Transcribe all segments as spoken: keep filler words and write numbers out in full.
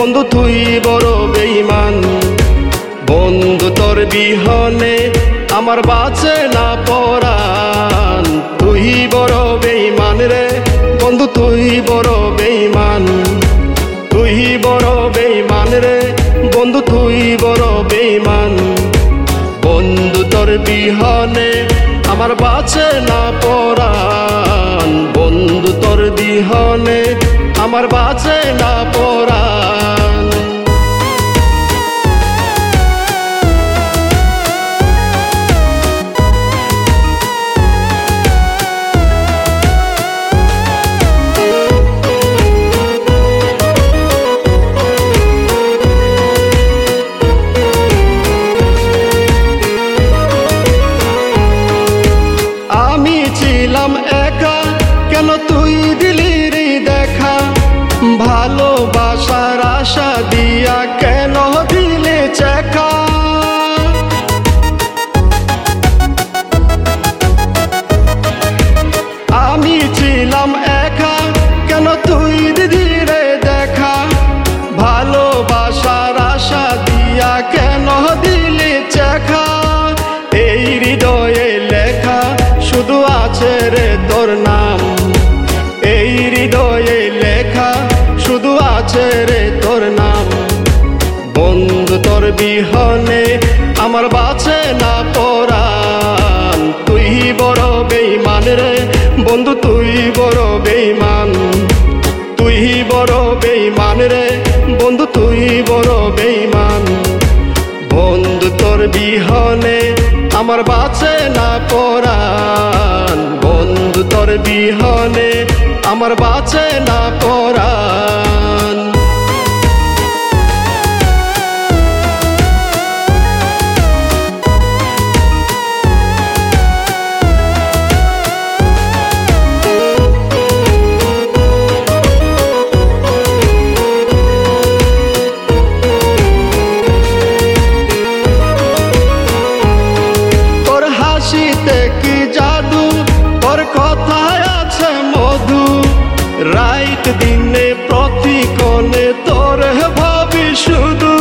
বন্ধু তুই বড় বেঈমান। বন্ধু তোর বিহনে আমার বাঁচে না পরাণ, তুই বড় বেঈমান রে বন্ধু তুই বড় বেঈমান। তুই বড় বেঈমান রে বন্ধু তুই বড় বেঈমান। বন্ধু তোর বিহনে আমার বাঁচে না পরাণ, বন্ধু তোর বিহনে আমার বাঁচে না পরাণ। আমি ছিলাম একা কেন তুই দিলি রে দেখা, ভালোবাসার আশা দিয়া কেন দিলে চেকা। আমি ছিলাম একা কেন তুই দিলি রে দেখা, ভালোবাসার আশা দিয়া কেন দিলে চেকা। এই হৃদয়ে লেখা শুধু আছে রে তোর নাম, এই হৃদয়ে লেখা শুধু আছে রে তোর নাম। বন্ধু তোর বিহনে আমার বাঁচে না পরাণ, তুই বড় বেঈমান রে বন্ধু তুই বড় বেঈমান। তুই বড় বেঈমান রে বন্ধু তুই বড় বেঈমান। বন্ধু তোর বিহনে আমার বাঁচে না পরাণ, বন্ধু তোর বিহনে আমার বাঁচে না পরাণ। হাসিতে কি জাদু তোর কথায় আছে মধু, রাইট দিনে প্রতিক্ষণে তোর ভাবি শুধু।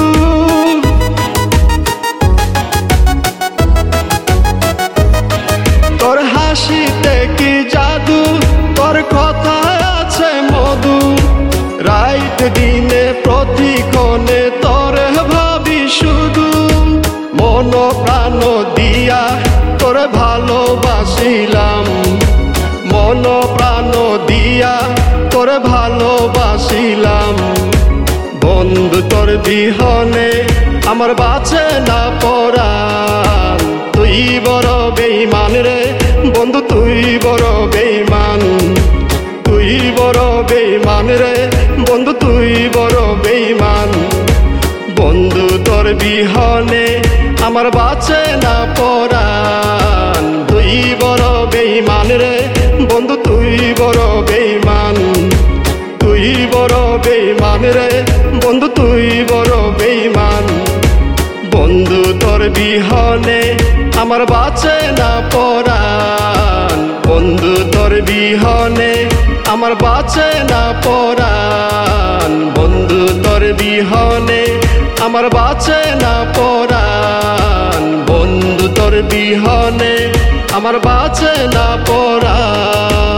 তোর হাসিতে কি জাদু তোর কথায় আছে মধু, রাইট দিনে প্রতিক্ষণে তোর ভাবি শুধু। মন প্রাণ দিয়া তোর ভালোবাসিলাম, মন প্রাণ দিয়া তোর ভালোবাসিলাম। বন্ধু তোর বিহনে আমার বাঁচে না পরাণ, তুই বড় বেঈমান রে বন্ধু তুই বড় বেঈমান। তুই বড় বেঈমান রে বন্ধু তুই বড় বেঈমান। বন্ধু তোর বিহনে আমার বাঁচে না পরাণ, তুই বড় বেঈমান রে বন্ধু তুই বড় বেঈমান। তুই বড় বেঈমান রে বন্ধু তুই বড় বেঈমান। বন্ধু তোর বিহনে আমার বাঁচে না পরাণ, বন্ধু তোর বিহনে আমার বাঁচে না পরাণ। বন্ধু তোর বিহনে আমার বাঁচে না পরাণ, বন্ধু তোর বিহনে আমার বাঁচে না পরাণ।